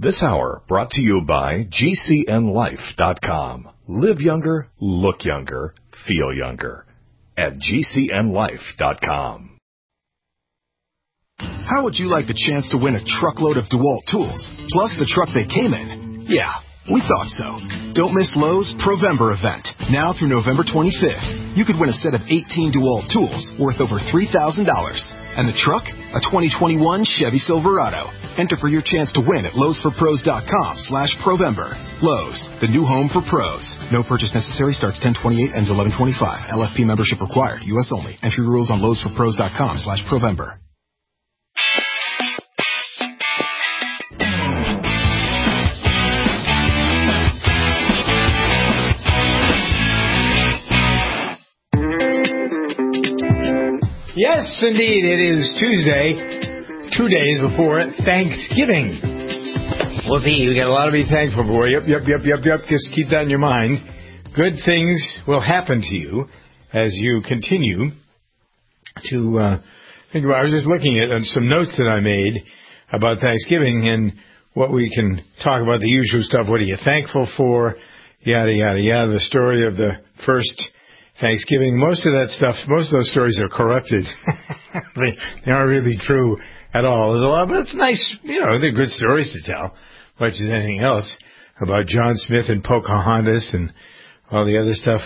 This hour brought to you by GCNLife.com. Live younger, look younger, feel younger. At GCNLife.com. How would you like the chance to win a truckload of DeWalt tools, plus the truck they came in? Yeah, we thought so. Don't miss Lowe's Provember event. Now through November 25th, you could win a set of 18 DeWalt tools worth over $3,000. And the truck? A 2021 Chevy Silverado. Enter for your chance to win at lowesforpros.com/Provember. Lowe's, the new home for pros. No purchase necessary. Starts 10/28, ends 11/25. LFP membership required. U.S. only. Entry rules on lowesforpros.com/Provember. Yes, indeed, it is Tuesday, 2 days before Thanksgiving. Well, you got a lot to be thankful for. Yep. Just keep that in your mind. Good things will happen to you as you continue to think about. I was just looking at some notes that I made about Thanksgiving and what we can talk about, the usual stuff. What are you thankful for? Yada, yada, yada. The story of the first Thanksgiving. Most of that stuff, most of those stories are corrupted. They aren't really true at all. There's a lot, but it's nice. They're good stories to tell, much as anything else, about John Smith and Pocahontas and all the other stuff.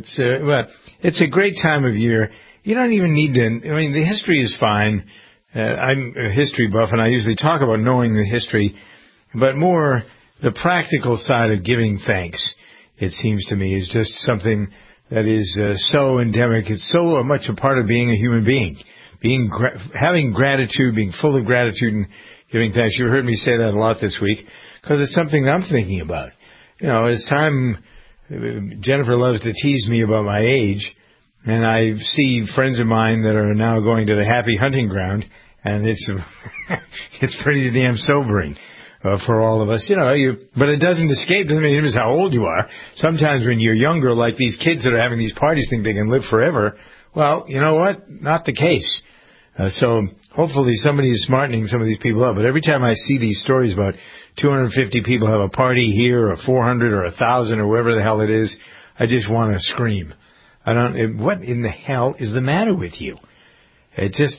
It's a great time of year. You don't even need to. The history is fine. I'm a history buff, and I usually talk about knowing the history, but more the practical side of giving thanks, it seems to me, is just something that is so endemic. It's so much a part of being a human being, having gratitude, being full of gratitude and giving thanks. You heard me say that a lot this week because it's something that I'm thinking about. As time, Jennifer loves to tease me about my age, and I see friends of mine that are now going to the happy hunting ground, and it's pretty damn sobering. For all of us, but it doesn't escape. Doesn't mean how old you are. Sometimes when you're younger, like these kids that are having these parties think they can live forever. Well, you know what? Not the case. So hopefully somebody is smartening some of these people up. But every time I see these stories about 250 people have a party here, or 400, or 1,000, or whatever the hell it is, I just want to scream. What in the hell is the matter with you? It's...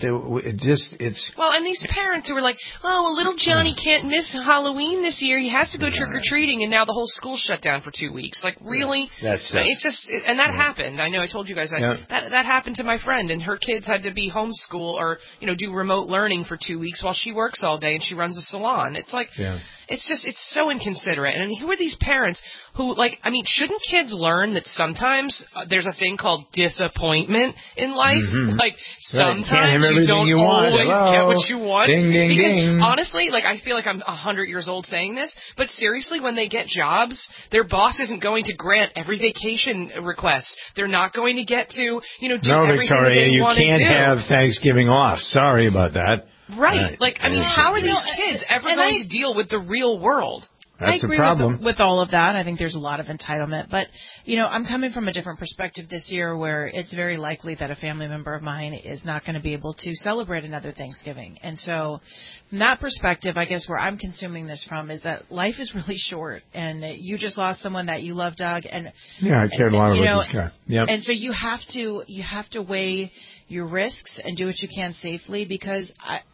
Well, and these parents who were like, little Johnny can't miss Halloween this year. He has to go trick-or-treating, and now the whole school shut down for 2 weeks. Like, really? That's it's just... And that happened. I know I told you guys that happened to my friend, and her kids had to be homeschool or, do remote learning for 2 weeks while she works all day and she runs a salon. It's like... Yeah. It's so inconsiderate. And who are these parents who, shouldn't kids learn that sometimes there's a thing called disappointment in life? Mm-hmm. Sometimes you don't always get what you want. Ding, ding, ding. Honestly, I feel like I'm 100 years old saying this, but seriously, when they get jobs, their boss isn't going to grant every vacation request. They're not going to get to, do everything that they want to do. You can't have Thanksgiving off. Sorry about that. Right. How are these kids ever going to deal with the real world? That's I agree a problem. with all of that. I think there's a lot of entitlement. But, I'm coming from a different perspective this year where it's very likely that a family member of mine is not going to be able to celebrate another Thanksgiving. And so from that perspective, I guess where I'm consuming this from is that life is really short. And you just lost someone that you love, Doug. And I cared a lot about this guy. Yep. And so you have to weigh your risks and do what you can safely because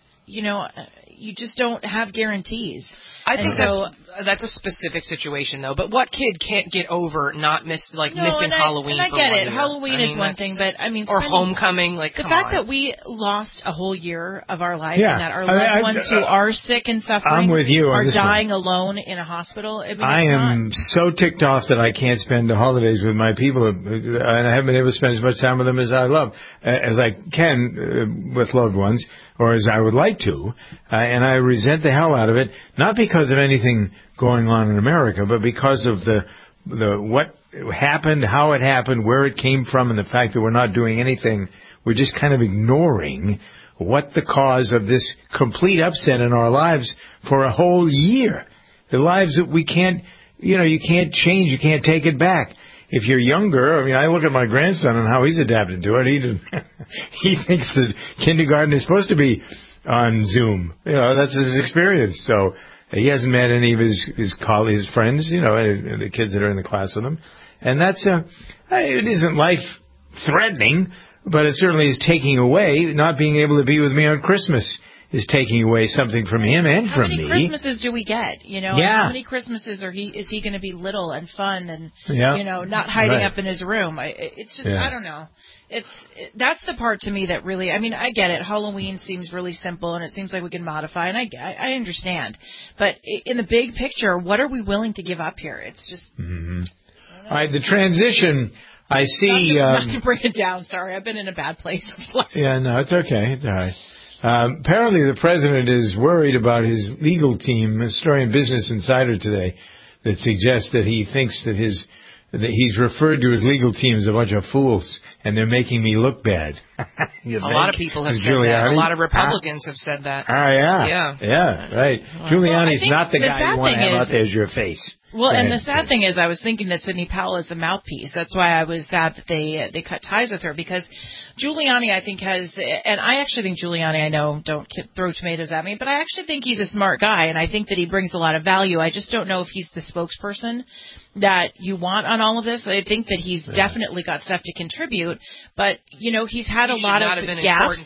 you just don't have guarantees. I think that's a specific situation, though. But what kid can't get over missing Halloween? I get it. Halloween is one thing, but or homecoming. The fact that we lost a whole year of our life and that our loved ones who are sick and suffering are dying alone in a hospital. I am so ticked off that I can't spend the holidays with my people, and I haven't been able to spend as much time with them as I can with loved ones, or as I would like to, and I resent the hell out of it. Not because of anything going on in America, but because of the what happened, how it happened, where it came from, and the fact that we're not doing anything. We're just kind of ignoring what the cause of this complete upset in our lives for a whole year. The lives that we can't, you can't change, you can't take it back. If you're younger, I look at my grandson and how he's adapted to it. He thinks that kindergarten is supposed to be on Zoom. That's his experience. So, He hasn't met any of his colleagues, his friends, the kids that are in the class with him. And that's it isn't life-threatening, but it certainly is taking away. Not being able to be with me on Christmas is taking away something from him and from me. How many Christmases do we get? And how many Christmases is he going to be little and fun and not hiding up in his room? It's just I don't know. That's the part to me that really, I mean, I get it. Halloween seems really simple and it seems like we can modify, and I understand. But in the big picture, what are we willing to give up here? It's just. Mm-hmm. All right, the transition. I see. Not to bring it down. Sorry, I've been in a bad place. Yeah, no, it's okay. It's all right. Apparently, the president is worried about his legal team. A story in Business Insider today that suggests that he thinks that he's referred to his legal team as a bunch of fools, and they're making me look bad. A lot of people have said that. A lot of Republicans have said that. Yeah, right. Giuliani's not the guy you want to have out there as your face. Well, and the sad thing is, I was thinking that Sidney Powell is the mouthpiece. That's why I was sad that they cut ties with her, because Giuliani, I think, and I actually think Giuliani, I know, don't throw tomatoes at me, but I actually think he's a smart guy, and I think that he brings a lot of value. I just don't know if he's the spokesperson that you want on all of this. I think that he's definitely got stuff to contribute, but, he's had a lot of gaps.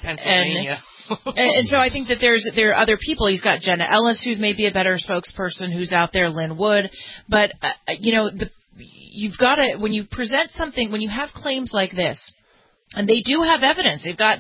And so I think that there are other people. He's got Jenna Ellis, who's maybe a better spokesperson, who's out there, Lynn Wood. But, you've got to, when you present something, when you have claims like this, and they do have evidence. They've got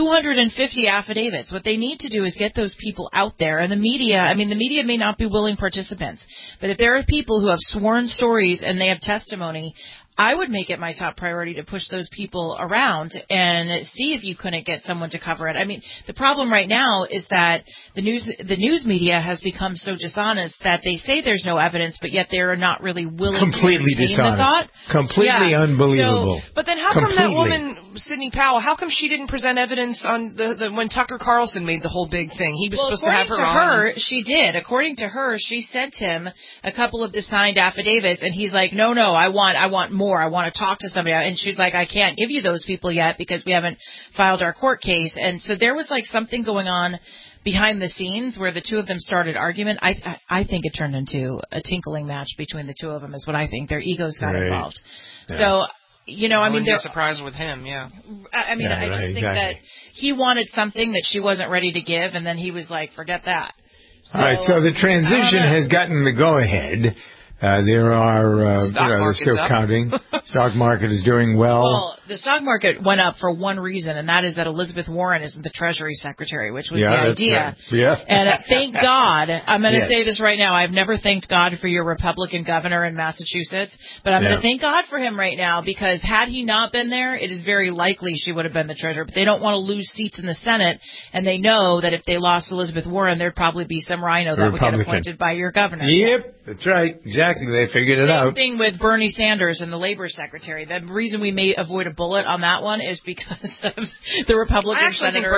250 affidavits. What they need to do is get those people out there. And the media may not be willing participants. But if there are people who have sworn stories and they have testimony, I would make it my top priority to push those people around and see if you couldn't get someone to cover it. I mean, the problem right now is that the news media has become so dishonest that they say there's no evidence, but yet they're not really willing to retain the thought. Completely unbelievable. But then how come that woman, Sidney Powell, how come she didn't present evidence on when Tucker Carlson made the whole big thing? He was supposed to have her on. She did. According to her, she sent him a couple of the signed affidavits, and he's like, no, I want more. I want to talk to somebody. And she's like, I can't give you those people yet because we haven't filed our court case. And so there was like something going on behind the scenes where the two of them started argument. I think it turned into a tinkling match between the two of them is what I think. Their egos got involved. Yeah. So, I mean, they're surprised with him. Yeah. I just think that he wanted something that she wasn't ready to give. And then he was like, forget that. All right. So the transition has gotten the go ahead. There are, they're still counting. Stock market is doing well. Well, the stock market went up for one reason, and that is that Elizabeth Warren isn't the Treasury Secretary, which was the idea. Right. Yeah. And thank God, I'm going to say this right now, I've never thanked God for your Republican governor in Massachusetts, but I'm going to thank God for him right now, because had he not been there, it is very likely she would have been the Treasurer. But they don't want to lose seats in the Senate, and they know that if they lost Elizabeth Warren, there'd probably be some rhino that would get appointed by your governor. Yep, that's right. Exactly. They figured it out. Same thing with Bernie Sanders and the Labor Secretary. The reason we may avoid a bullet on that one is because of the Republican senator.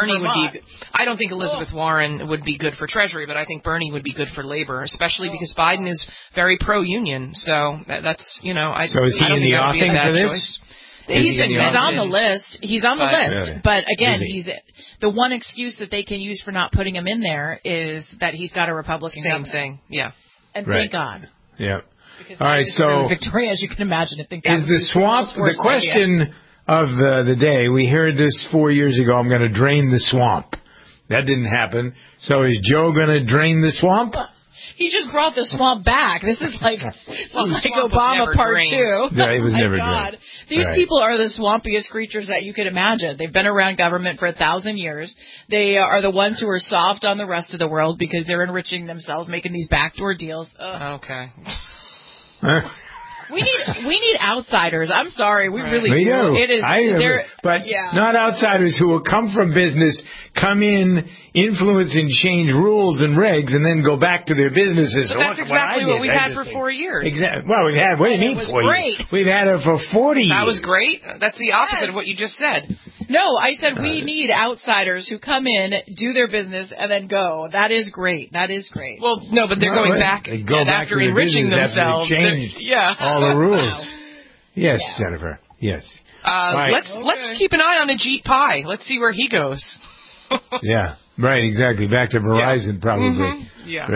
I don't think Elizabeth Warren would be good for Treasury, but I think Bernie would be good for Labor, especially because Biden is very pro-union. So that's, So is he in the offing for this? He's on the list. He's on the list. Really? But again, the one excuse that they can use for not putting him in there is that he's got a Republican governor. Same thing. Yeah. And thank God. Yeah. Because all right, so Victoria, as you can imagine, I think that is the swamp the question of the day. We heard this 4 years ago. I'm going to drain the swamp. That didn't happen. So is Joe going to drain the swamp? He just brought the swamp back. This is like Obama Part 2. Yeah, it was never drained. These people are the swampiest creatures that you could imagine. They've been around government for 1,000 years. They are the ones who are soft on the rest of the world because they're enriching themselves, making these backdoor deals. Okay. We need outsiders. I'm sorry, we really do. It is, but not outsiders who will come from business, come in, influence and change rules and regs, and then go back to their businesses. But that's exactly what we've had for 4 years. Exactly. Well, we've had. What do you mean 4 years? We've had it for 40 years. That was great. That's the opposite of what you just said. No, I said we need outsiders who come in, do their business, and then go. That is great. That is great. Well, no, but they're going back after enriching themselves. All the rules. Wow. Yes, Jennifer. Yes. Let's keep an eye on Ajit Pai. Let's see where he goes. Yeah. Right. Exactly. Back to Verizon, probably. Mm-hmm. Yeah.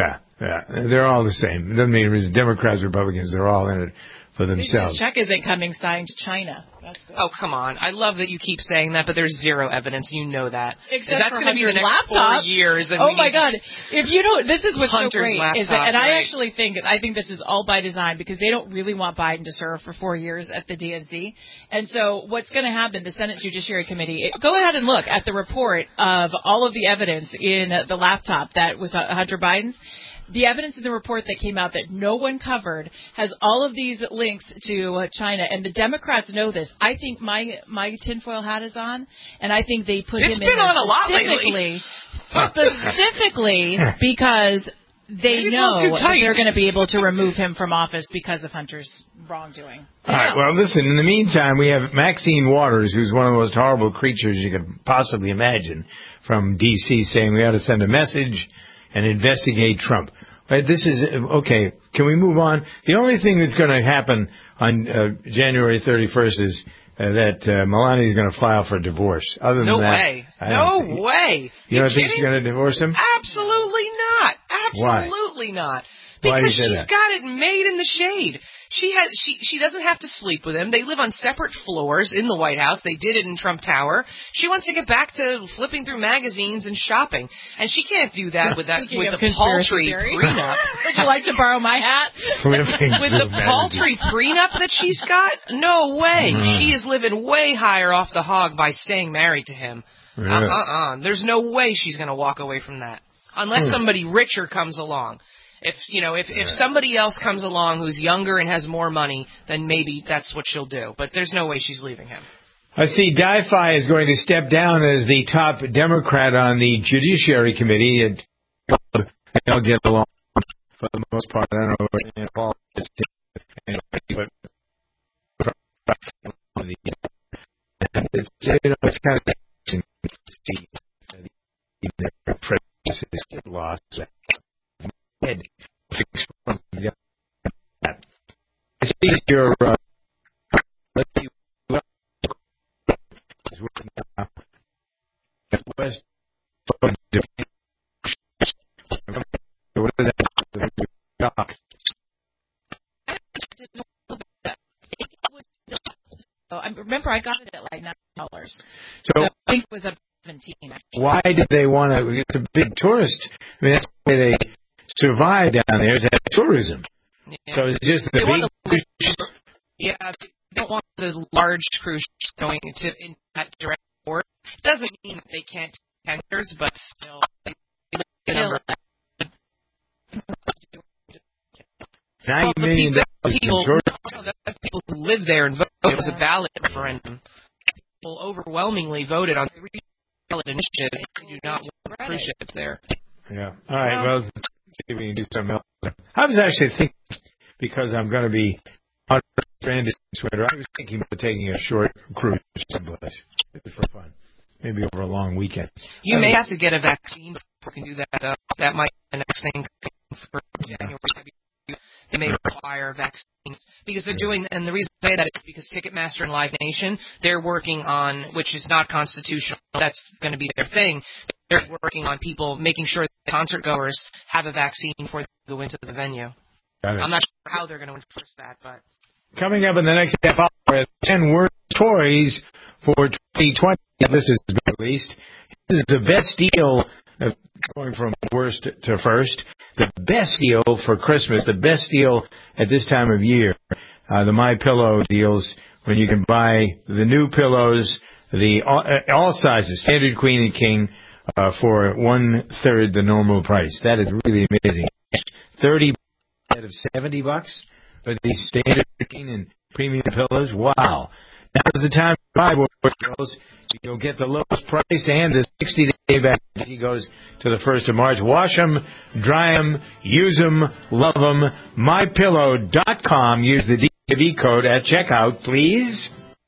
Yeah, they're all the same. It doesn't mean Democrats, Republicans, they're all in it for themselves. This check isn't coming signed to China. That's good. Oh, come on. I love that you keep saying that, but there's zero evidence. You know that. Except that's going to be the next laptop. 4 years. And oh, my God. If you don't, this is what's Hunter's so great. Laptop, is that, and right? I actually think this is all by design because they don't really want Biden to serve for 4 years at the DNC. And so what's going to happen, the Senate Judiciary Committee, go ahead and look at the report of all of the evidence in the laptop that was Hunter Biden's. The evidence in the report that came out that no one covered has all of these links to China, and the Democrats know this. I think my tinfoil hat is on, and I think they put him in there on a lot lately. Specifically because they know that they're going to be able to remove him from office because of Hunter's wrongdoing. All right, well, listen, in the meantime, we have Maxine Waters, who's one of the most horrible creatures you could possibly imagine, from D.C., saying we ought to send a message and investigate Trump. Right, this is, okay, can we move on? The only thing that's going to happen on January 31st is that Melania is going to file for divorce. Other than that, no way. You don't think she's going to divorce him? Absolutely not. Absolutely not. Because she's got it made in the shade. She doesn't have to sleep with him. They live on separate floors in the White House. They did it in Trump Tower. She wants to get back to flipping through magazines and shopping, and she can't do that with the paltry prenup. Would you like to borrow my hat? With the paltry prenup that she's got? No way. She is living way higher off the hog by staying married to him. There's no way she's going to walk away from that unless somebody richer comes along. If somebody else comes along who's younger and has more money, then maybe that's what she'll do. But there's no way she's leaving him. I see Di-Fi is going to step down as the top Democrat on the Judiciary Committee. And they'll get along for the most part. I don't know what Paul is doing. It's kind of interesting to see their prejudices get lost. I see that you're let's see what is working now. West what is that? I remember I got it at like $9. So I think it was up $17 actually. Why did they want to? It's a big tourist. I mean, that's the way they survive down there, is that tourism. Yeah. So it's just the big they don't want the large cruise going in that direct port. It doesn't mean that they can't take tankers, but still, $90 million people who live there and voted. It was a ballot referendum. People overwhelmingly voted on 3 ballot initiatives. They do not want cruise ships there. Yeah. All right. Well, see if we can do something else. I was actually thinking, because I'm going to be on stranded this winter, I was thinking about taking a short cruise someplace for fun, maybe over a long weekend. You may have to get a vaccine before you can do that. That might be the next thing for January. They may require vaccines because they're doing, and the reason I say that is because Ticketmaster and Live Nation, they're working on, which is not constitutional, that's going to be their thing. They're working on people making sure that concert goers have a vaccine before they go into the venue. I'm not sure how they're going to enforce that, but coming up in the next half hour, 10 worst toys for 2020. This is released. This is the best deal, going from worst to first. The best deal for Christmas, the best deal at this time of year. The MyPillow deals when you can buy the new pillows, all sizes, standard, queen, and king, for 1/3 the normal price. That is really amazing. $30 instead of $70 for these standard, king, and premium pillows. Wow. Now's the time to buy boys and girls. You'll get the lowest price and the 60-day back. He goes to the 1st of March. Wash them, dry them, use them, love them. MyPillow.com. Use the DAV code at checkout, please.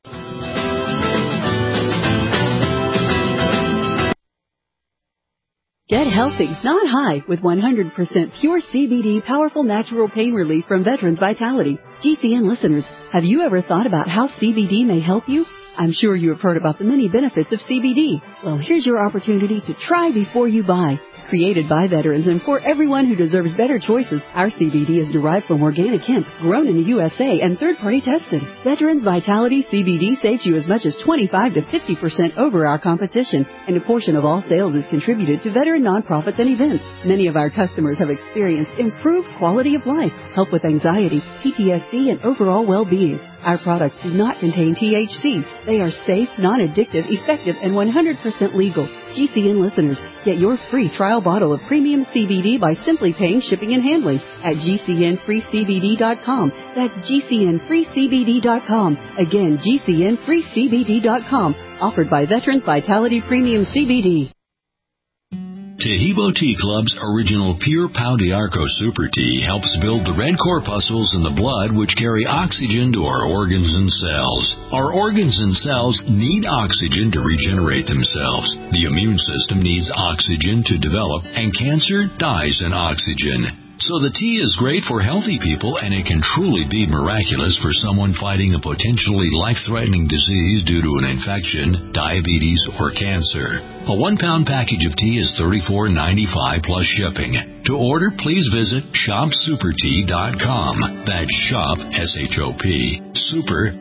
Get healthy, not high, with 100% pure CBD powerful natural pain relief from Veterans Vitality. GCN listeners, have you ever thought about how CBD may help you? I'm sure you have heard about the many benefits of CBD. Well, here's your opportunity to try before you buy. Created by veterans and for everyone who deserves better choices, our CBD is derived from organic hemp, grown in the USA and third-party tested. Veterans Vitality CBD saves you as much as 25 to 50% over our competition, and a portion of all sales is contributed to veteran nonprofits and events. Many of our customers have experienced improved quality of life, help with anxiety, PTSD, and overall well-being. Our products do not contain THC. They are safe, non-addictive, effective, and 100% legal. GCN listeners, get your free trial bottle of premium CBD by simply paying shipping and handling at GCNFreeCBD.com. That's GCNFreeCBD.com. Again, GCNFreeCBD.com. Offered by Veterans Vitality Premium CBD. Tahibo Tea Club's original Pure Pau d'Arco Super Tea helps build the red corpuscles in the blood which carry oxygen to our organs and cells. Our organs and cells need oxygen to regenerate themselves. The immune system needs oxygen to develop, and cancer dies in oxygen. So the tea is great for healthy people, and it can truly be miraculous for someone fighting a potentially life-threatening disease due to an infection, diabetes, or cancer. A 1-pound package of tea is $34.95 plus shipping. To order, please visit shopsupertea.com. That's shop, S-H-O-P, super,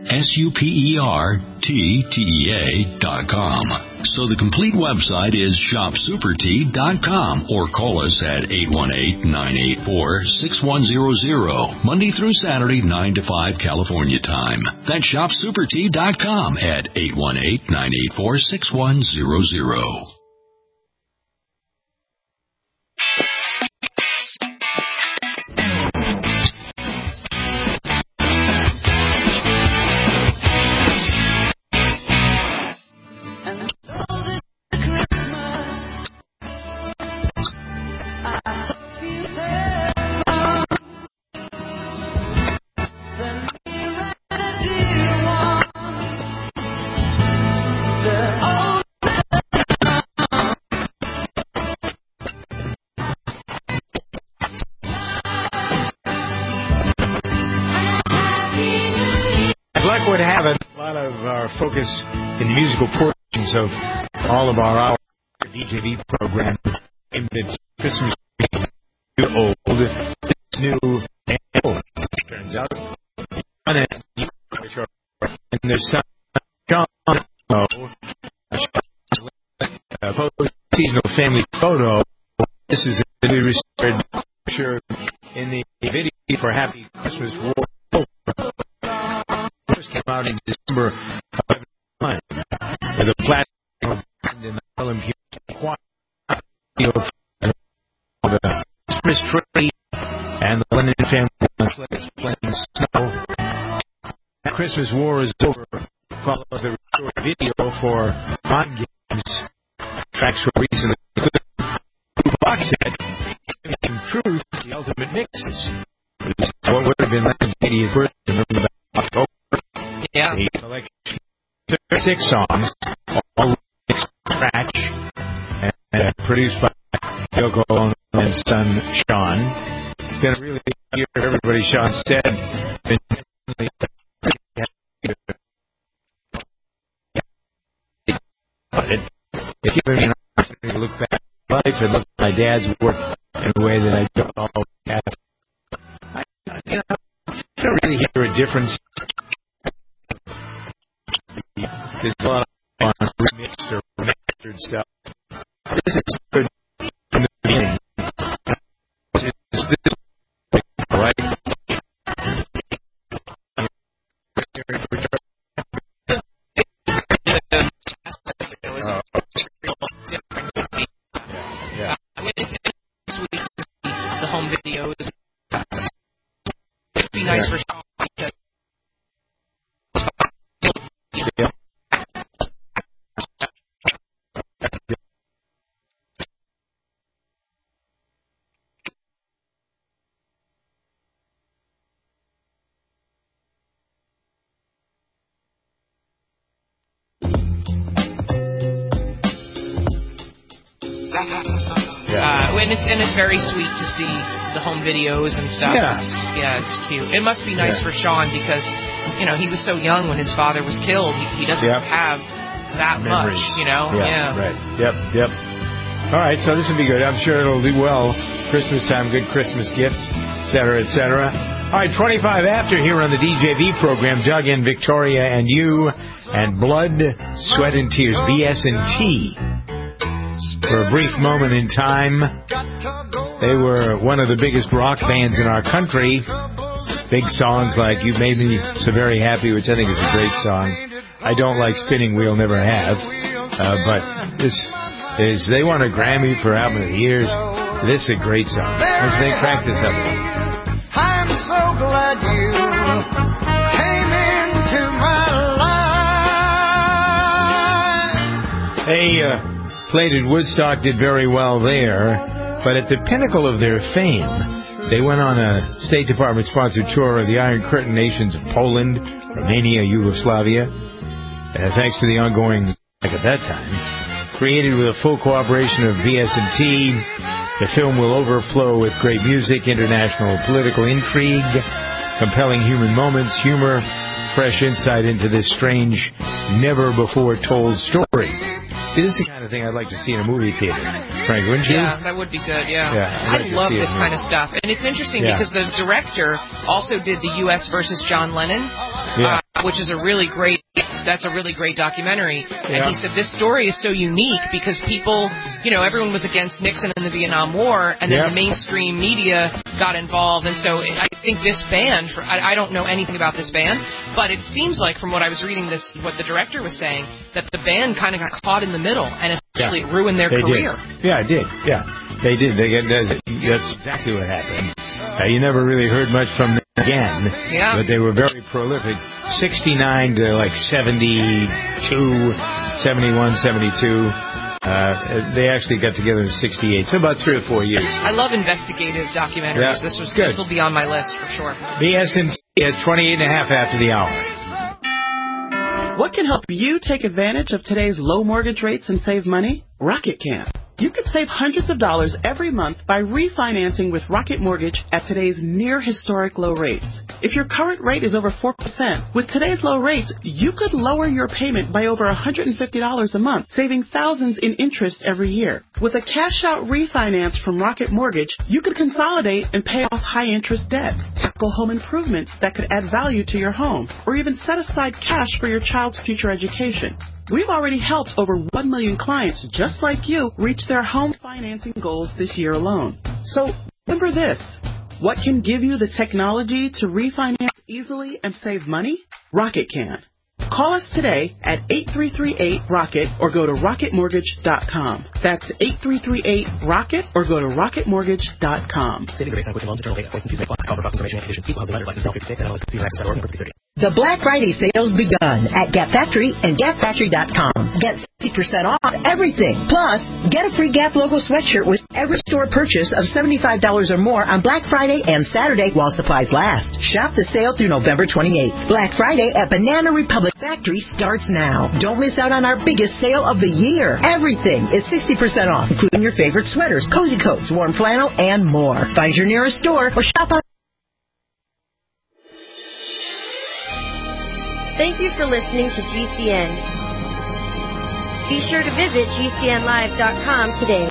S-U-P-E-R-T-T-E-A.com. So the complete website is shopsupertea.com, or call us at 818-984-6100, Monday through Saturday, 9 to 5 California time. That's shopsupertea.com at 818-984-6100. Focus in the musical portions of all of our hour DJV program aimed at Christmas old, it's new and old. Turns out, and there's some seasonal family photo. This is a newly restored picture in the video for Happy Christmas War. First came out in December of 2009 with a plastic in the Harlem choir, the Christmas tree, and the Lennon family on sleighs playing snow. Christmas War is over. Follows the restored video for On Games. Tracks were recently included. Box set, in truth, the ultimate mixes. What would have been Lennon's 80th birthday, remember that October? Yeah. He collected 36 songs, all scratch, and produced by Yoko Ono and son Sean. Gonna really hear everybody Sean said. It's given me an opportunity to look back at life and look at my dad's work in a way that I don't always have. I don't really hear a difference. There's a lot of remixed or remastered stuff. This is good from the beginning. This is right. The home videos. It'd be nice for Sean because and it's very sweet to see the home videos and stuff. Yeah. It's cute. It must be nice for Sean because, he was so young when his father was killed. He doesn't have that memories. much, Yeah. Right. Yep. All right, so this will be good. I'm sure it'll do well. Christmas time, good Christmas gifts, et cetera, et cetera. All right, 25 after here on the DJV program. Doug and Victoria and you and Blood, Sweat, and Tears, BS&T. For a brief moment in time, they were one of the biggest rock bands in our country. Big songs like You Made Me So Very Happy, which I think is a great song. I don't like Spinning Wheel, never have. But this is, they won a Grammy for Album of the Year. This is a great song. Let's crack this up. I'm so glad you came into my life. They played at Woodstock, did very well there, but at the pinnacle of their fame, they went on a State Department-sponsored tour of the Iron Curtain nations of Poland, Romania, Yugoslavia, thanks to the ongoing at that time, created with a full cooperation of BS&T. The film will overflow with great music, international political intrigue, compelling human moments, humor, fresh insight into this strange, never-before-told story. This is the kind of thing I'd like to see in a movie theater. Frank, wouldn't you? Yeah, that would be good, yeah. I love this kind of stuff. And it's interesting because the director also did the U.S. versus John Lennon, which is a really great documentary. And he said this story is so unique because people, everyone was against Nixon in the Vietnam War, and then the mainstream media got involved. And so I think this band, I don't know anything about this band, but it seems like from what I was reading, what the director was saying, that the band kind of got caught in the middle and essentially ruined their career. Yeah, it did. Yeah, they did. That's exactly what happened. You never really heard much from them again, but they were very prolific. 69 to like 72, 71, 72. They actually got together in 68, so about 3 or 4 years. I love investigative documentaries. Yeah, this will be on my list for sure. BS&T at 28 and a half after the hour. What can help you take advantage of today's low mortgage rates and save money? Rocket can. You could save hundreds of dollars every month by refinancing with Rocket Mortgage at today's near historic low rates. If your current rate is over 4%, with today's low rates, you could lower your payment by over $150 a month, saving thousands in interest every year. With a cash-out refinance from Rocket Mortgage, you could consolidate and pay off high-interest debt, tackle home improvements that could add value to your home, or even set aside cash for your child's future education. We've already helped over 1 million clients just like you reach their home financing goals this year alone. So remember this. What can give you the technology to refinance easily and save money? Rocket can. Call us today at 8338-ROCKET or go to rocketmortgage.com. That's 8338-ROCKET or go to rocketmortgage.com. Savings rates on quick loans, internal data, points and fees may apply. Call for cost information and conditions. See housing lender license NMLS 56 and NMLS 56.org number 5030. The Black Friday sales begun at Gap Factory and GapFactory.com. Get 60% off everything. Plus, get a free Gap logo sweatshirt with every store purchase of $75 or more on Black Friday and Saturday while supplies last. Shop the sale through November 28th. Black Friday at Banana Republic Factory starts now. Don't miss out on our biggest sale of the year. Everything is 60% off, including your favorite sweaters, cozy coats, warm flannel, and more. Find your nearest store or shop on. Thank you for listening to GCN. Be sure to visit GCNlive.com today.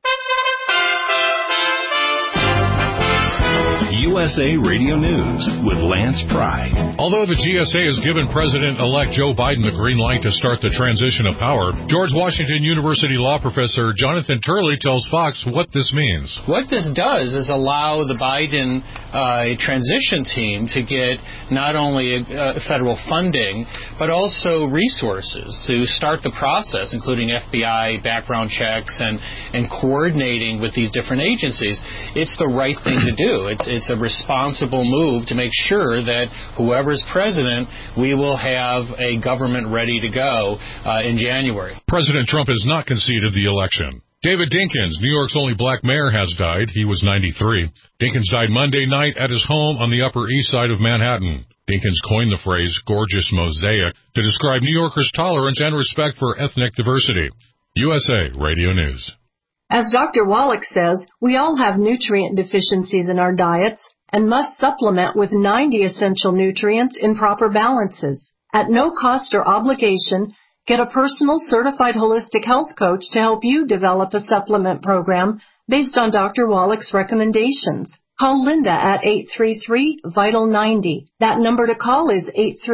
USA Radio News with Lance Pry. Although the GSA has given President-elect Joe Biden the green light to start the transition of power, George Washington University law professor Jonathan Turley tells Fox what this means. What this does is allow the Biden transition team to get not only federal funding, but also resources to start the process, including FBI background checks and coordinating with these different agencies. It's the right thing to do. It's a responsible move to make sure that whoever's president, we will have a government ready to go in January. President Trump has not conceded the election. David Dinkins, New York's only black mayor, has died. He was 93. Dinkins died Monday night at his home on the Upper East Side of Manhattan. Dinkins coined the phrase gorgeous mosaic to describe New Yorkers' tolerance and respect for ethnic diversity. USA Radio News. As Dr. Wallach says, we all have nutrient deficiencies in our diets and must supplement with 90 essential nutrients in proper balances. At no cost or obligation, Get a personal certified holistic health coach to help you develop a supplement program based on Dr. Wallach's recommendations. Call Linda at 833-VITAL-90. That number to call is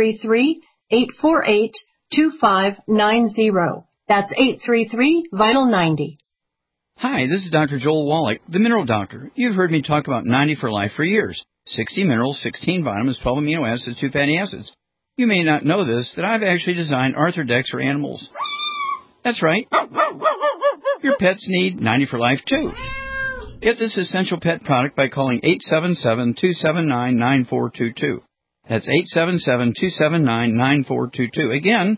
833-848-2590. That's 833-VITAL-90. Hi, this is Dr. Joel Wallach, the Mineral Doctor. You've heard me talk about 90 for Life for years. 60 minerals, 16 vitamins, 12 amino acids, 2 fatty acids. You may not know this, that I've actually designed Arthrodex for animals. That's right. Your pets need 90 for Life, too. Get this essential pet product by calling 877-279-9422. That's 877-279-9422. Again,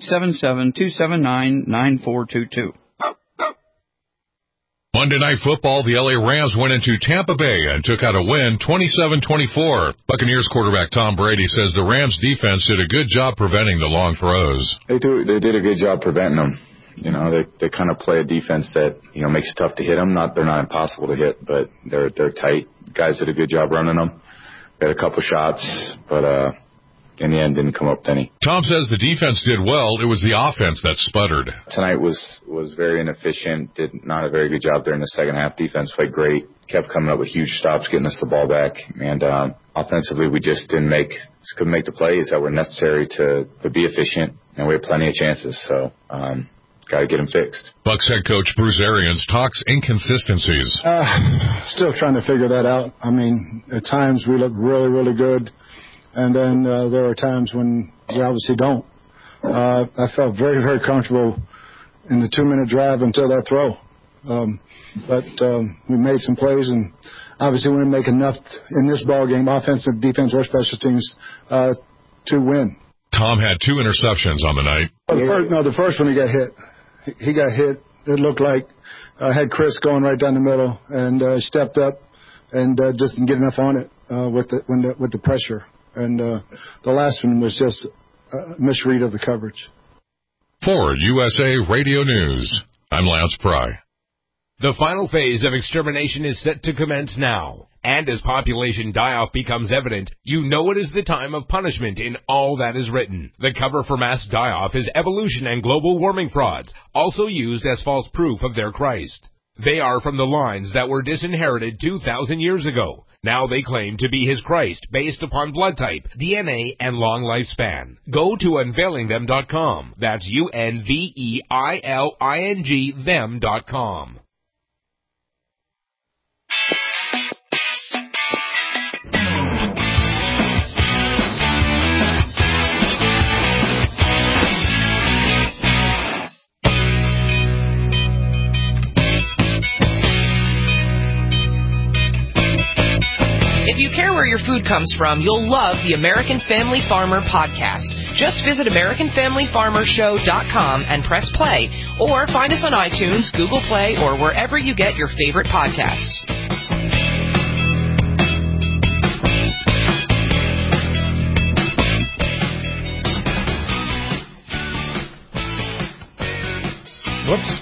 877-279-9422. Monday Night Football, the LA Rams went into Tampa Bay and took out a win 27-24. Buccaneers quarterback Tom Brady says the Rams defense did a good job preventing the long throws. They did a good job preventing them. You know, they kind of play a defense that, you know, makes it tough to hit them. They're not impossible to hit, but they're tight. Guys did a good job running them. They had a couple shots, but in the end didn't come up with any. Tom says the defense did well. It was the offense that sputtered. Tonight was very inefficient. Did not a very good job there in the second half. Defense played great. Kept coming up with huge stops, getting us the ball back. And offensively, we just couldn't make the plays that were necessary to be efficient. And we had plenty of chances. So got to get them fixed. Bucs head coach Bruce Arians talks inconsistencies. Still trying to figure that out. I mean, at times we look really, really good. And then there are times when we obviously don't. I felt very, very comfortable in the 2-minute drive until that throw. But we made some plays, and obviously we didn't make enough in this ball game, offensive, defense, or special teams, to win. Tom had 2 interceptions on the night. The first one he got hit. He got hit. It looked like had Chris going right down the middle, and stepped up and just didn't get enough on it with the pressure. And the last one was just a misread of the coverage. For USA Radio News, I'm Lance Pry. The final phase of extermination is set to commence now. And as population die-off becomes evident, you know it is the time of punishment in all that is written. The cover for mass die-off is evolution and global warming frauds, also used as false proof of their Christ. They are from the lines that were disinherited 2,000 years ago. Now they claim to be his Christ based upon blood type, DNA, and long lifespan. Go to unveilingthem.com. That's UNVEILING them.com. If you care where your food comes from, you'll love the American Family Farmer podcast. Just visit AmericanFamilyFarmerShow.com and press play, or find us on iTunes, Google Play, or wherever you get your favorite podcasts. Whoops.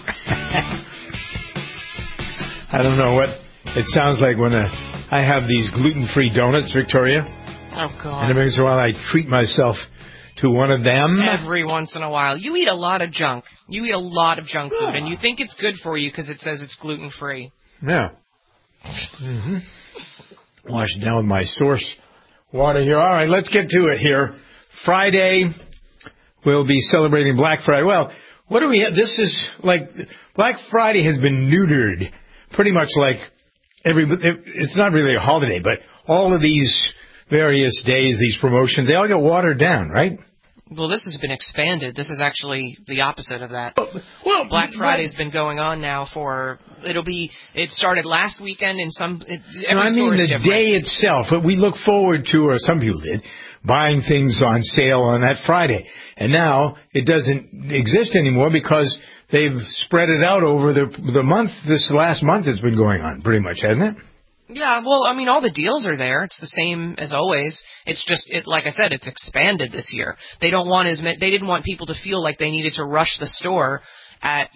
I don't know what it sounds like when I have these gluten-free donuts, Victoria. Oh, God. And every once in a while I treat myself to one of them. Every once in a while. You eat a lot of junk. You eat a lot of junk food, and you think it's good for you because it says it's gluten-free. Yeah. Mm-hmm. Wash it down with my source water here. All right, let's get to it here. Friday, we'll be celebrating Black Friday. Well, what do we have? This is like Black Friday has been neutered pretty much like it's not really a holiday, but all of these various days, these promotions, they all get watered down, right? Well, this has been expanded. This is actually the opposite of that. Well, Black Friday's been going on now it started last weekend in some, every store is different. The day itself, what we look forward to, or some people did, buying things on sale on that Friday. And now it doesn't exist anymore because they've spread it out over the month. This last month it's been going on pretty much, hasn't it? Yeah, well, I mean, all the deals are there. It's the same as always. It's just, like I said, it's expanded this year. They didn't want people to feel like they needed to rush the store at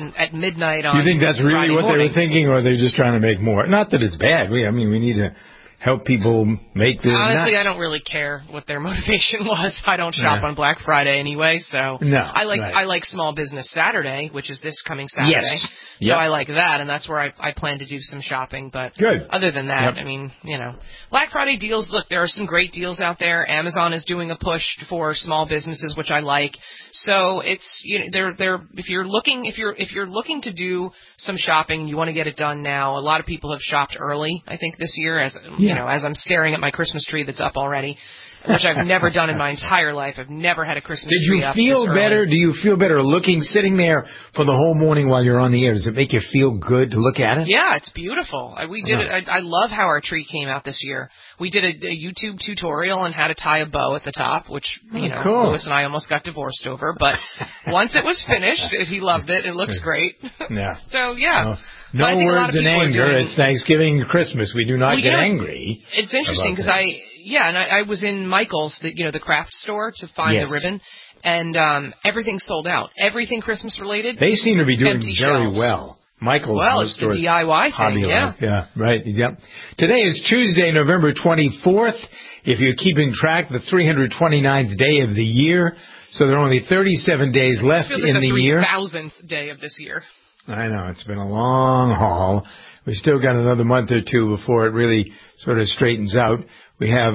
midnight on. You think that's really Friday what morning. they were thinking, or are they just trying to make more? Not that it's bad. We need to help people make their Honestly, nuts. I don't really care what their motivation was. I don't shop on Black Friday anyway, so I like Small Business Saturday, which is this coming Saturday. Yes. So I like that, and that's where I plan to do some shopping. But other than that, I mean, Black Friday deals. Look, there are some great deals out there. Amazon is doing a push for small businesses, which I like. So it's they're if you're looking to do some shopping, you want to get it done now. A lot of people have shopped early, I think, this year, as I'm staring at my Christmas tree that's up already, which I've never done in my entire life. I've never had a Christmas tree up. Did you feel better? Do you feel better sitting there for the whole morning while you're on the air? Does it make you feel good to look at it? Yeah, it's beautiful. We did it. I love how our tree came out this year. We did a YouTube tutorial on how to tie a bow at the top, which, cool. Louis and I almost got divorced over. But once it was finished, he loved it. It looks great. Yeah. So, yeah. No words in anger. It's Thanksgiving and Christmas. We do not get angry. It's interesting because I was in Michael's, the craft store to find the ribbon, and everything sold out. Everything Christmas related. They seem to be doing very shelves. well. Michael's. Well, it's the DIY thing, Yeah, right. Yep. Today is Tuesday, November 24th. If you're keeping track, the 329th day of the year. So there are only 37 days left in the year. It feels like the 3,000th day of this year. I know. It's been a long haul. We still got another month or two before it really sort of straightens out. We have,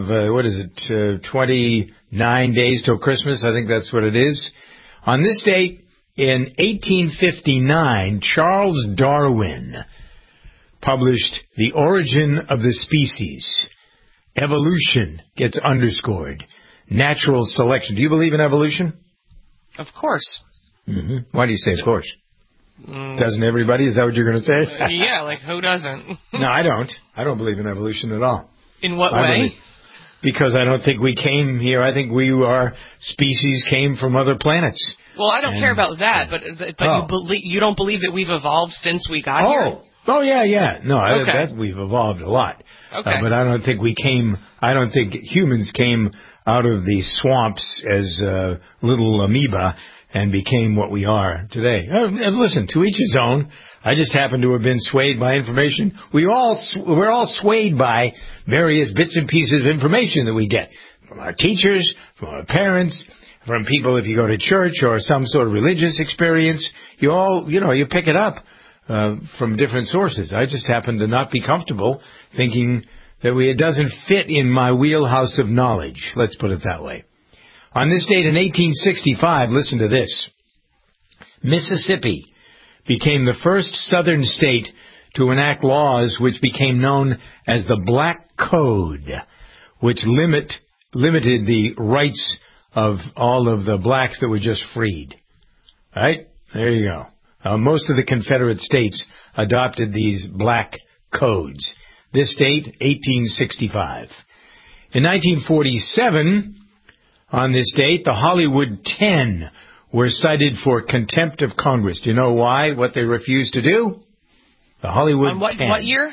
29 days till Christmas. I think that's what it is. On this date, in 1859, Charles Darwin published The Origin of the Species. Evolution gets underscored. Natural selection. Do you believe in evolution? Of course. Mm-hmm. Why do you say of course? Doesn't everybody? Is that what you're going to say? Yeah, like who doesn't? No, I don't. I don't believe in evolution at all. In what way? Because I don't think we came here. I think our species came from other planets. Well, I don't care about that, but you don't believe that we've evolved since we got here? Oh, yeah. No, I bet we've evolved a lot. Okay. But I don't think I don't think humans came out of the swamps as little amoeba and became what we are today. Listen, to each his own. I just happen to have been swayed by information. We're all swayed by various bits and pieces of information that we get from our teachers, from our parents, from people if you go to church or some sort of religious experience. You pick it up from different sources. I just happen to not be comfortable thinking that it doesn't fit in my wheelhouse of knowledge. Let's put it that way. On this date in 1865, listen to this. Mississippi became the first southern state to enact laws which became known as the Black Code, which limited the rights of all of the blacks that were just freed. Right? There you go. Most of the Confederate states adopted these black codes. This date, 1865. In 1947, on this date, the Hollywood 10 were cited for contempt of Congress. Do you know why? What they refused to do? The Hollywood 10. What year?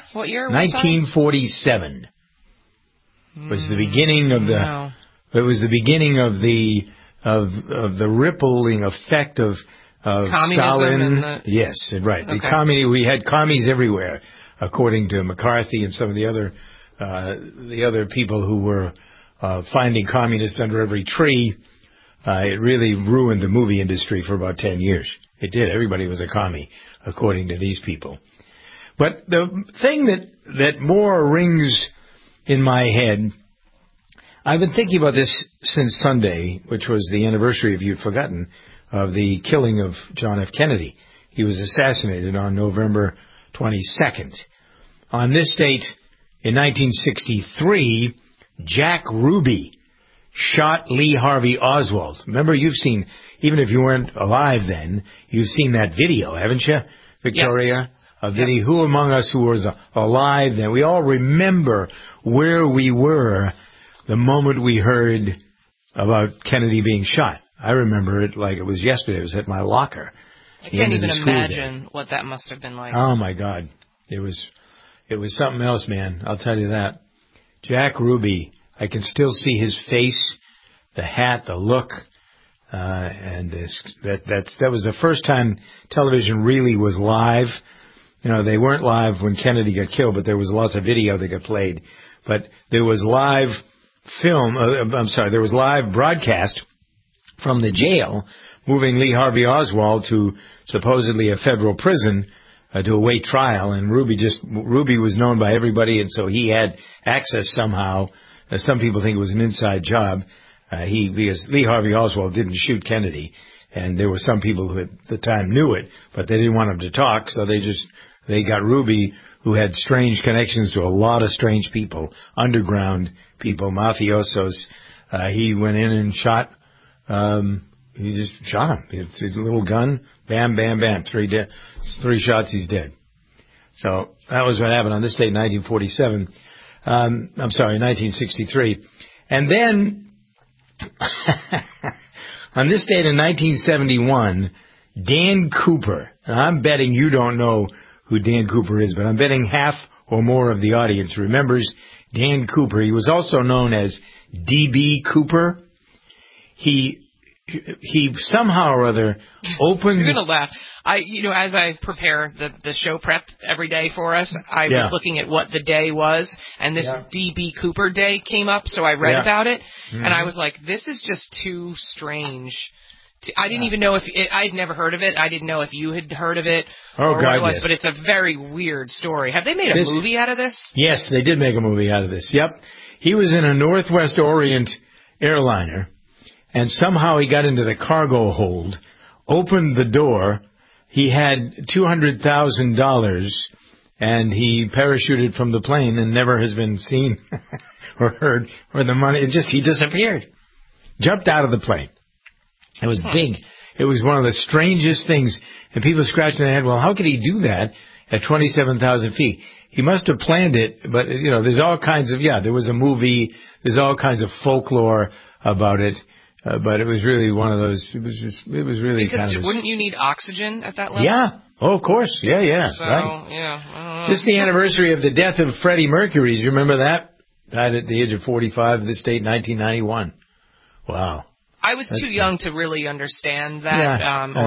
1947. Was the beginning of the. No. It was the beginning of the rippling effect of Stalin. Yes, right. Okay. We had commies everywhere, according to McCarthy and some of the other people who were finding communists under every tree. It really ruined the movie industry for about 10 years. It did. Everybody was a commie, according to these people. But the thing that more rings in my head, I've been thinking about this since Sunday, which was the anniversary, if you've forgotten, of the killing of John F. Kennedy. He was assassinated on November 22nd. On this date, in 1963, Jack Ruby shot Lee Harvey Oswald. Remember, you've seen, even if you weren't alive then, you've seen that video, haven't you, Victoria? Yes. A video. Yep. Who among us who was alive then? We all remember where we were the moment we heard about Kennedy being shot. I remember it like it was yesterday. It was at my locker. I can't even imagine what that must have been like. Oh, my God. It was something else, man. I'll tell you that. Jack Ruby, I can still see his face, the hat, the look, and that was the first time television really was live. You know, they weren't live when Kennedy got killed, but there was lots of video that got played but there was live there was live broadcast from the jail moving Lee Harvey Oswald to supposedly a federal prison to await trial, and Ruby was known by everybody, and so he had access somehow. Some people think it was an inside job. Because Lee Harvey Oswald didn't shoot Kennedy, and there were some people who at the time knew it, but they didn't want him to talk, so they got Ruby, who had strange connections to a lot of strange people, underground people, mafiosos. He went in and shot. He just shot him. It's a little gun. Bam, bam, bam. 3 shots. He's dead. So that was what happened on this date in 1947. 1963. And then on this date in 1971, Dan Cooper, and I'm betting you don't know who Dan Cooper is, but I'm betting half or more of the audience remembers Dan Cooper. He was also known as D.B. Cooper. He somehow or other opened... You're going to laugh. As I prepare the show prep every day for us, I was looking at what the day was, and this D.B. Cooper Day came up, so I read about it, and I was like, this is just too strange. I didn't even know I'd never heard of it. I didn't know if you had heard of it or what it was, but it's a very weird story. Have they made a movie out of this? Yes, they did make a movie out of this. Yep. He was in a Northwest Orient airliner, and somehow he got into the cargo hold, opened the door. He had $200,000, and he parachuted from the plane and never has been seen or heard, or the money. He disappeared. Jumped out of the plane. It was big. It was one of the strangest things. And people scratching their head, well, how could he do that at 27,000 feet? He must have planned it, but, there's all kinds of, there was a movie, there's all kinds of folklore about it. But it was really one of those, it was really because kind of... Wouldn't you need oxygen at that level? Yeah. Oh, of course. Yeah. So, right. Yeah. I don't know. This is the anniversary of the death of Freddie Mercury. Do you remember that? Died at the age of 45, this date, 1991. Wow. I was too young to really understand that,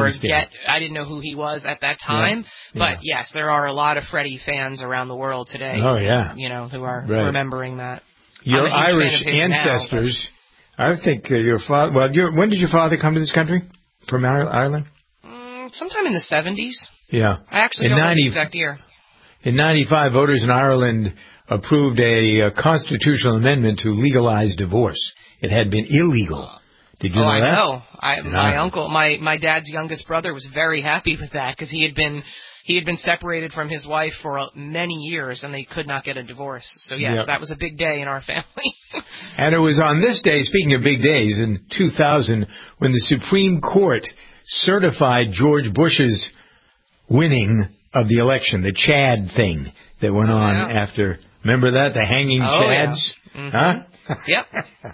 I didn't know who he was at that time. Yeah. But yes, there are a lot of Freddie fans around the world today. Oh, yeah. Who are remembering that. Your Irish ancestors... I think your father... Well, when did your father come to this country? From Ireland? Sometime in the 70s. Yeah. I actually don't know the exact year. In 95, voters in Ireland approved a constitutional amendment to legalize divorce. It had been illegal. Did you know that? I know. My uncle, my dad's youngest brother was very happy with that because he had been separated from his wife for many years, and they could not get a divorce. So, yes, that was a big day in our family. And it was on this day, speaking of big days, in 2000, when the Supreme Court certified George Bush's winning of the election, the Chad thing that went on after. Remember that? The hanging Chads? Yeah. Mm-hmm. Huh? Yep.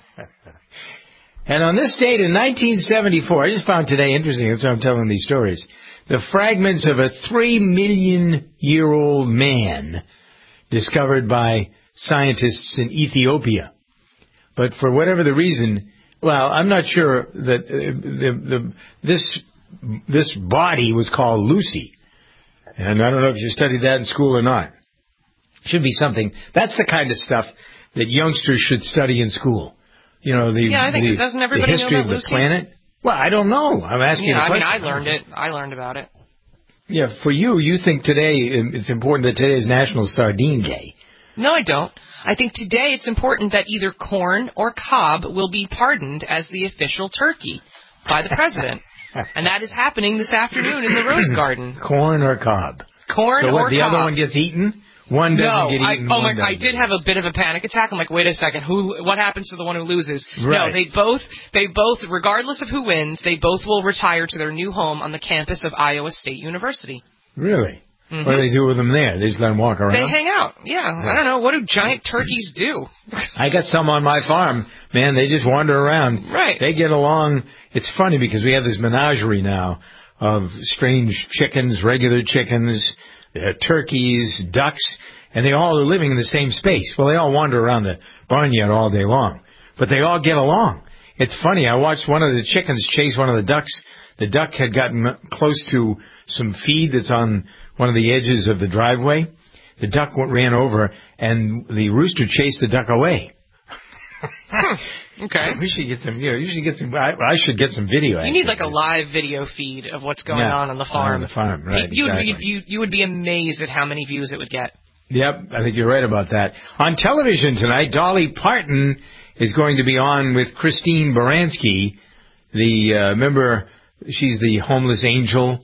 And on this date in 1974, I just found today interesting, that's why I'm telling these stories, the fragments of a 3-million-year-old man discovered by scientists in Ethiopia. But for whatever the reason, well, I'm not sure that this body was called Lucy. And I don't know if you studied that in school or not. Should be something. That's the kind of stuff that youngsters should study in school. I think doesn't everybody know about Lucy? The history of the planet. Well, I don't know. I'm asking you a question. I learned it. I learned about it. Yeah, for you think today it's important that today is National Sardine Day. No, I don't. I think today it's important that either corn or cob will be pardoned as the official turkey by the president. And that is happening this afternoon in the Rose Garden. Corn or cob? Corn or cob. The other one gets eaten? One doesn't get eaten. I did have a bit of a panic attack. I'm like, wait a second, what happens to the one who loses? Right. No, they both, regardless of who wins, they both will retire to their new home on the campus of Iowa State University. Really? Mm-hmm. What do they do with them there? They just let them walk around? They hang out. Yeah. I don't know. What do giant turkeys do? I got some on my farm. Man, they just wander around. Right. They get along. It's funny because we have this menagerie now of strange chickens, regular chickens, turkeys, ducks, and they all are living in the same space. Well, they all wander around the barnyard all day long, but they all get along. It's funny. I watched one of the chickens chase one of the ducks. The duck had gotten close to some feed that's on one of the edges of the driveway. the duck ran over, and the rooster chased the duck away. Okay. We should get some. You should get some. I should get some video. You need like a live video feed of what's going on the farm. On the farm, right? You would be amazed at how many views it would get. Yep, I think you're right about that. On television tonight, Dolly Parton is going to be on with Christine Baranski. Remember, she's the homeless angel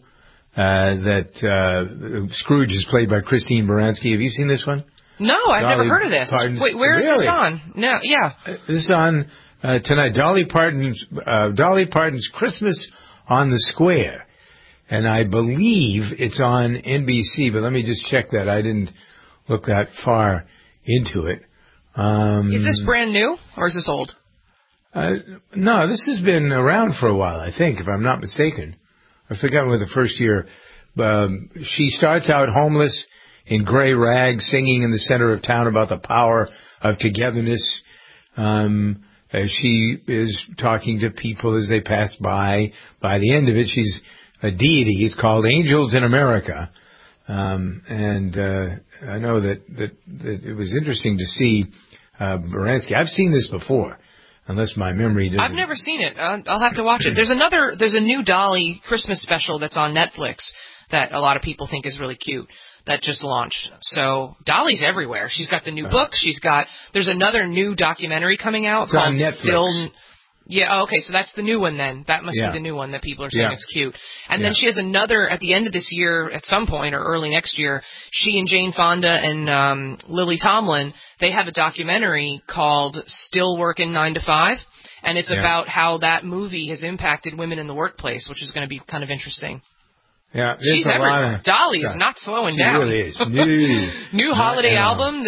that Scrooge is played by Christine Baranski. Have you seen this one? No, I've never heard of this. Wait, where is this on? No, yeah. This is on tonight. Dolly Parton's Christmas on the Square, and I believe it's on NBC. But let me just check that. I didn't look that far into it. Is this brand new or is this old? No, this has been around for a while, I think, if I'm not mistaken. I forgot what the first year. She starts out homeless in gray rags, singing in the center of town about the power of togetherness. As she is talking to people as they pass by. By the end of it, she's a deity. It's called Angels in America. And I know that it was interesting to see Baranski. I've seen this before, unless my memory doesn't. I've never seen it. I'll have to watch it. There's a new Dolly Christmas special that's on Netflix that a lot of people think is really cute that just launched. So Dolly's everywhere. She's got the new book. There's another new documentary coming out called on Netflix. Yeah, okay, so that's the new one then. That must be the new one that people are saying is cute. And then she has another, at the end of this year, at some point, or early next year, she and Jane Fonda and Lily Tomlin, they have a documentary called Still Working 9 to 5, and it's about how that movie has impacted women in the workplace, which is going to be kind of interesting. Yeah, she's everywhere. Dolly is not slowing down. She really is. New holiday album,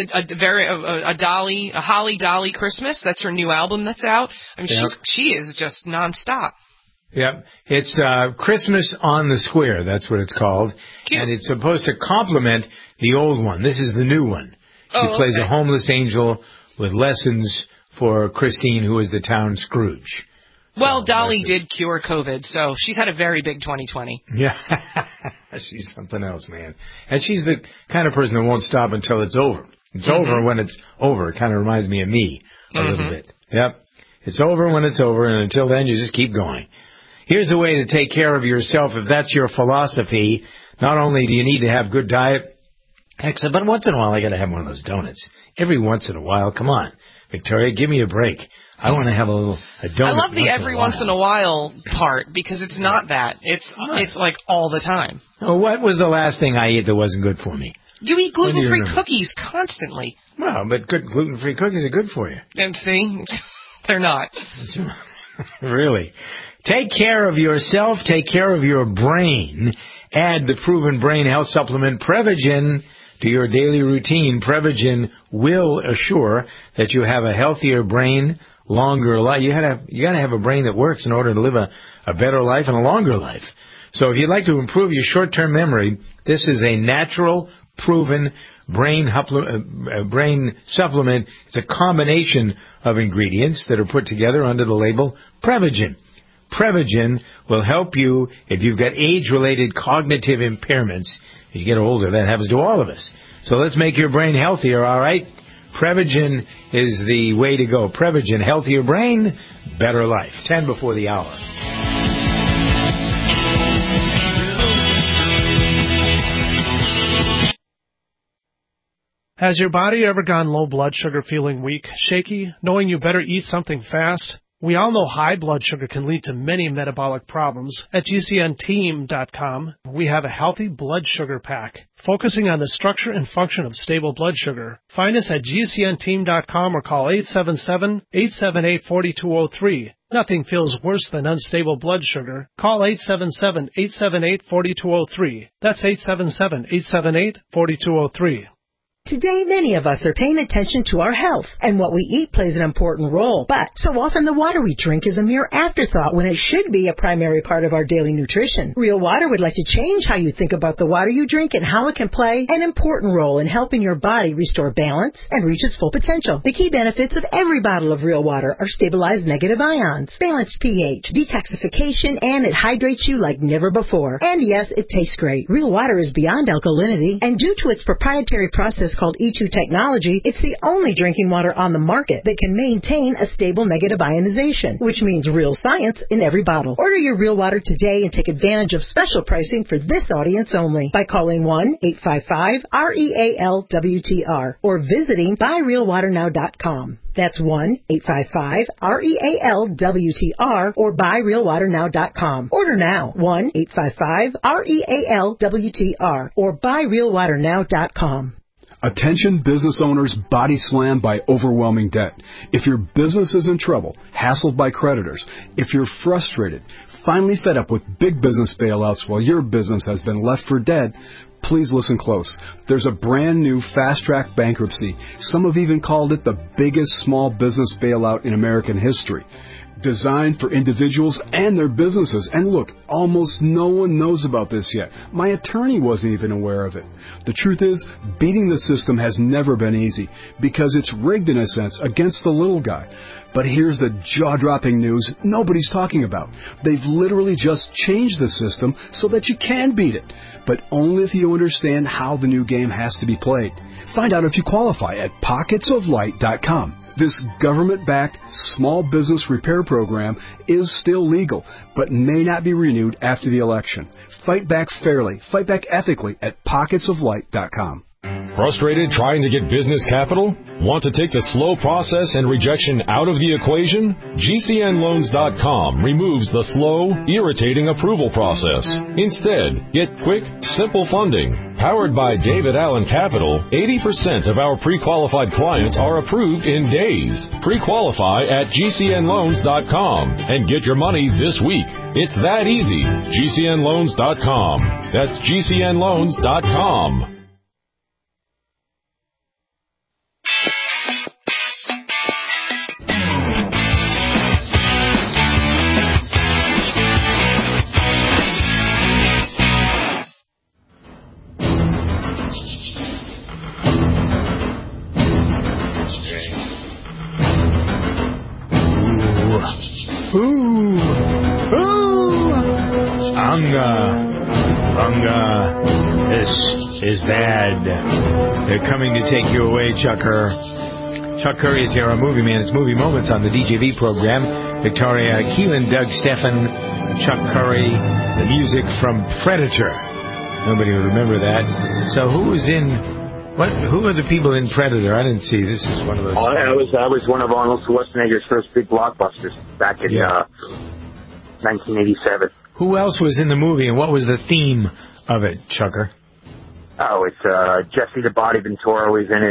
a Holly Dolly Christmas. That's her new album that's out. I mean, she is just nonstop. Yep, it's Christmas on the Square. That's what it's called, cute. And it's supposed to complement the old one. This is the new one. She plays a homeless angel with lessons for Christine, who is the town Scrooge. Well, Dolly did cure COVID, so she's had a very big 2020. Yeah, she's something else, man. And she's the kind of person that won't stop until it's over. It's over when it's over. It kind of reminds me of me a little bit. Yep, it's over when it's over, and until then, you just keep going. Here's a way to take care of yourself if that's your philosophy. Not only do you need to have good diet, excellent, but once in a while, I got to have one of those donuts. Every once in a while, come on, Victoria, give me a break. I want to have a donut. I love the every once in a while part because it's not that. It's like all the time. Oh, what was the last thing I ate that wasn't good for me? You eat gluten-free cookies constantly. Well, but good gluten-free cookies are good for you. And see, they're not. Really. Take care of yourself. Take care of your brain. Add the proven brain health supplement Prevagen to your daily routine. Prevagen will assure that you have a healthier brain, longer life. You got to have a brain that works in order to live a better life and a longer life. So if you'd like to improve your short-term memory, this is a natural, proven brain supplement. It's a combination of ingredients that are put together under the label Prevagen. Prevagen will help you if you've got age-related cognitive impairments. As you get older, that happens to all of us. So let's make your brain healthier, all right? Prevagen is the way to go. Prevagen, healthier brain, better life. 10 before the hour. Has your body ever gone low blood sugar, feeling weak, shaky, knowing you better eat something fast? We all know high blood sugar can lead to many metabolic problems. At GCNteam.com, we have a healthy blood sugar pack, focusing on the structure and function of stable blood sugar. Find us at GCNteam.com or call 877-878-4203. Nothing feels worse than unstable blood sugar. Call 877-878-4203. That's 877-878-4203. Today, many of us are paying attention to our health, and what we eat plays an important role. But so often the water we drink is a mere afterthought when it should be a primary part of our daily nutrition. Real Water would like to change how you think about the water you drink and how it can play an important role in helping your body restore balance and reach its full potential. The key benefits of every bottle of Real Water are stabilized negative ions, balanced pH, detoxification, and it hydrates you like never before. And yes, it tastes great. Real Water is beyond alkalinity, and due to its proprietary process called E2 technology, it's the only drinking water on the market that can maintain a stable negative ionization, which means real science in every bottle. Order your Real Water today and take advantage of special pricing for this audience only by calling 1-855-REALWTR or visiting buyrealwaternow.com. That's 1-855-REALWTR or buyrealwaternow.com. Order now. 1-855-REALWTR or buyrealwaternow.com. Attention business owners body slammed by overwhelming debt. If your business is in trouble, hassled by creditors, if you're frustrated, finally fed up with big business bailouts while your business has been left for dead, please listen close. There's a brand new fast-track bankruptcy. Some have even called it the biggest small business bailout in American history. Designed for individuals and their businesses. And look, almost no one knows about this yet. My attorney wasn't even aware of it. The truth is, beating the system has never been easy because it's rigged in a sense against the little guy. But here's the jaw-dropping news nobody's talking about. They've literally just changed the system so that you can beat it, but only if you understand how the new game has to be played. Find out if you qualify at pocketsoflight.com. This government-backed small business repair program is still legal, but may not be renewed after the election. Fight back fairly, fight back ethically at pocketsoflight.com. Frustrated trying to get business capital? Want to take the slow process and rejection out of the equation? GCNloans.com removes the slow, irritating approval process. Instead, get quick, simple funding. Powered by David Allen Capital, 80% of our pre-qualified clients are approved in days. Pre-qualify at GCNloans.com and get your money this week. It's that easy. GCNloans.com. That's GCNloans.com. This is bad. They're coming to take you away, Chucker. Chuck Curry is here on Movie Man. It's Movie Moments on the DJV program. Victoria Keelan, Doug Stephan, Chuck Curry, the music from Predator. Nobody will remember that. So who was in... Who are the people in Predator? I didn't see. This is one of those... I was one of Arnold Schwarzenegger's first big blockbusters back in 1987. Who else was in the movie, and what was the theme of it, Chucker? Oh, it's Jesse the Body Ventura was in it.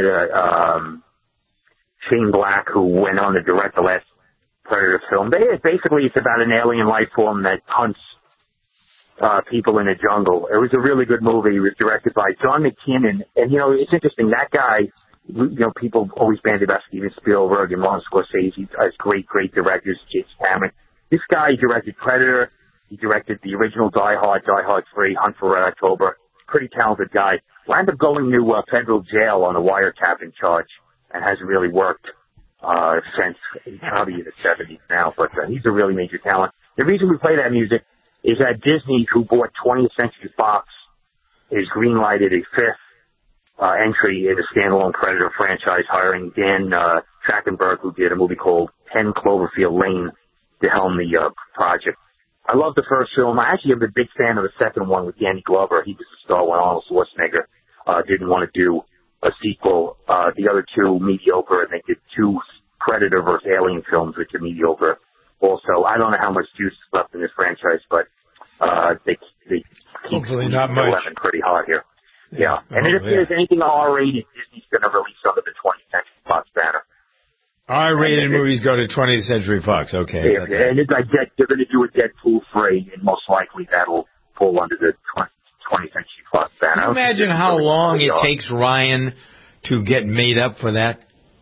Shane Black, who went on to direct the last Predator film. Basically, it's about an alien life form that hunts people in the jungle. It was a really good movie. It was directed by John McTiernan. And, you know, it's interesting. That guy, you know, people always bandied about Steven Spielberg and Martin Scorsese as great directors, James Cameron. This guy directed Predator. He directed the original Die Hard, Die Hard 3, Hunt for Red October. Pretty talented guy. Wound up going to federal jail on a wiretapping charge and hasn't really worked since. He's probably in the 70s now, but he's a really major talent. The reason we play that music is that Disney, who bought 20th Century Fox, is greenlighted a fifth entry in the standalone Predator franchise, hiring Dan Trachtenberg, who did a movie called 10 Cloverfield Lane, to helm the project. I love the first film. I actually am a big fan of the second one with Danny Glover. He was the star when Arnold Schwarzenegger didn't want to do a sequel. The other two, mediocre, and they did two Predator vs. Alien films, which are mediocre. Also, I don't know how much juice is left in this franchise, but they keep hopefully not much. 11 pretty hot here. Yeah. And if there's anything R-rated, Disney's going to release under the 20th Century Fox banner. R-rated movies go to 20th Century Fox. Okay. Yeah, and it's like they're going to do a Deadpool 3, and most likely that'll fall under the 20th Century Fox banner. Can you imagine how long it takes Ryan to get made up for that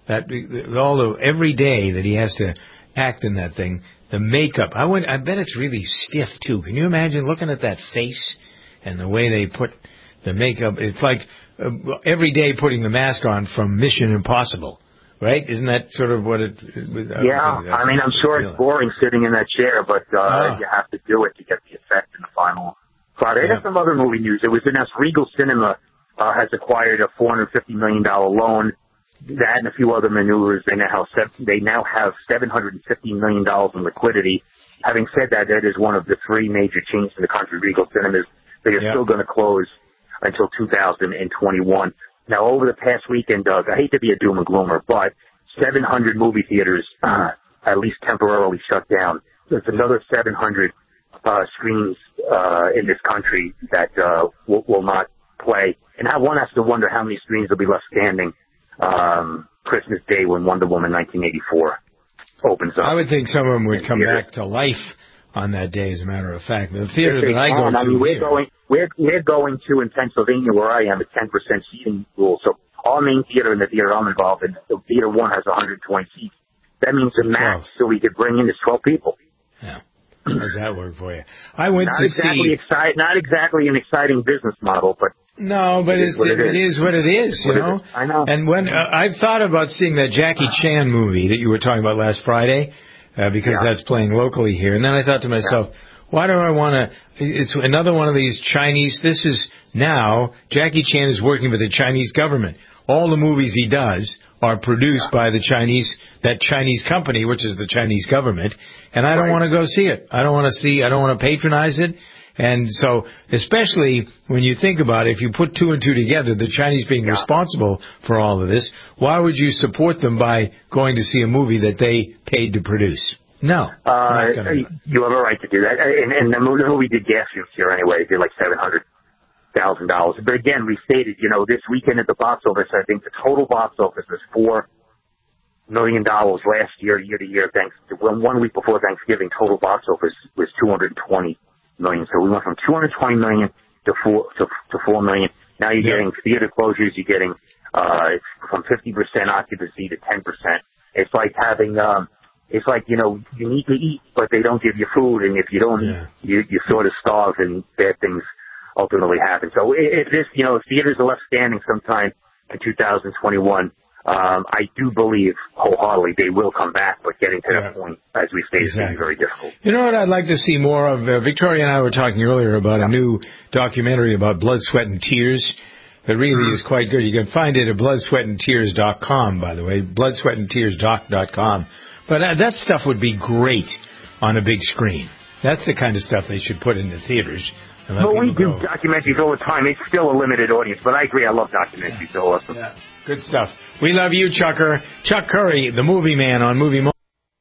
every day that he has to act in that thing. The makeup, I bet it's really stiff too. Can you imagine looking at that face and the way they put the makeup? It's like every day putting the mask on from Mission Impossible, right? Isn't that sort of what it? I mean, I'm sure it's boring sitting in that chair, but you have to do it to get the effect in the final Friday. There's some other movie news. It was announced Regal Cinema has acquired a $450 million loan. That and a few other maneuvers, they now have $750 million in liquidity. Having said that, that is one of the three major chains in the country, Regal Cinemas. They are still going to close until 2021. Now, over the past weekend, Doug, I hate to be a doom and gloomer, but 700 movie theaters, at least temporarily shut down. There's another 700 screens in this country that will not play. And one has to wonder how many screens will be left standing Christmas Day when Wonder Woman 1984 opens up. I would think some of them would come back to life on that day, as a matter of fact. The theater that I go to... We're going to, in Pennsylvania, where I am, a 10% seating rule. So our main theater and the theater I'm involved in, the theater one has 120 seats. That means the max so we could bring in is 12 people. Yeah. How does that work for you? I went not to exactly see... Not exactly an exciting business model, but... No, but it is what it is, you know? I know. And when I've thought about seeing that Jackie Chan movie that you were talking about last Friday, because that's playing locally here. And then I thought to myself, why do I want to... It's another one of these Chinese... This is now... Jackie Chan is working with the Chinese government. All the movies he does are produced by the that Chinese company, which is the Chinese government. And I don't want to go see it. I don't want to patronize it. And so, especially when you think about it, if you put two and two together, the Chinese being responsible for all of this, why would you support them by going to see a movie that they paid to produce? No. You have a right to do that. And the movie did gas this year anyway. It did like $700,000. But again, we stated, this weekend at the box office, I think the total box office was $4 million last year to year. One week before Thanksgiving, total box office was $220 million. So we went from $220 million to $4 million. Now you're getting theater closures. You're getting from 50% occupancy to 10%. It's like having you need to eat, but they don't give you food, and if you don't eat, you sort of starve, and bad things ultimately happen. So if theaters are left standing sometime in 2021, I do believe wholeheartedly they will come back, but getting to that point, as we stated, is very difficult. You know what I'd like to see more of? Victoria and I were talking earlier about a new documentary about blood, sweat, and tears that really is quite good. You can find it at bloodsweatandtears.com, by the way, bloodsweatandtearsdoc.com. But that stuff would be great on a big screen. That's the kind of stuff they should put in the theaters. But we do documentaries all the time. It's still a limited audience, but I agree. I love documentaries. They're awesome. Yeah. Good stuff. We love you, Chucker. Chuck Curry, the movie man on Movie Mo.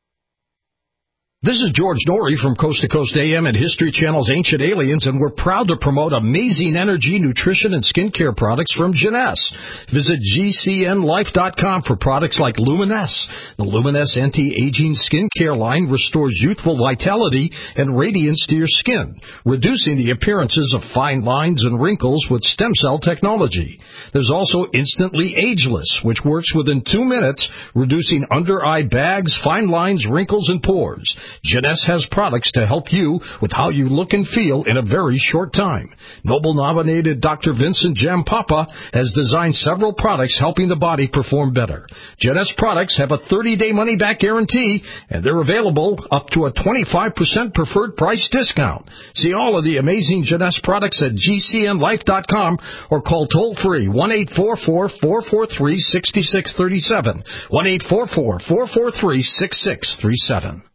This is George Norrie from Coast to Coast AM and History Channel's Ancient Aliens, and we're proud to promote amazing energy, nutrition, and skincare products from Jeunesse. Visit GCNLife.com for products like Luminesse. The Luminesse anti-aging skincare line restores youthful vitality and radiance to your skin, reducing the appearances of fine lines and wrinkles with stem cell technology. There's also Instantly Ageless, which works within 2 minutes, reducing under-eye bags, fine lines, wrinkles, and pores. Jeunesse has products to help you with how you look and feel in a very short time. Nobel-nominated Dr. Vincent Jampapa has designed several products helping the body perform better. Jeunesse products have a 30-day money-back guarantee, and they're available up to a 25% preferred price discount. See all of the amazing Jeunesse products at GCNLife.com or call toll-free 1-844-443-6637, 1-844-443-6637.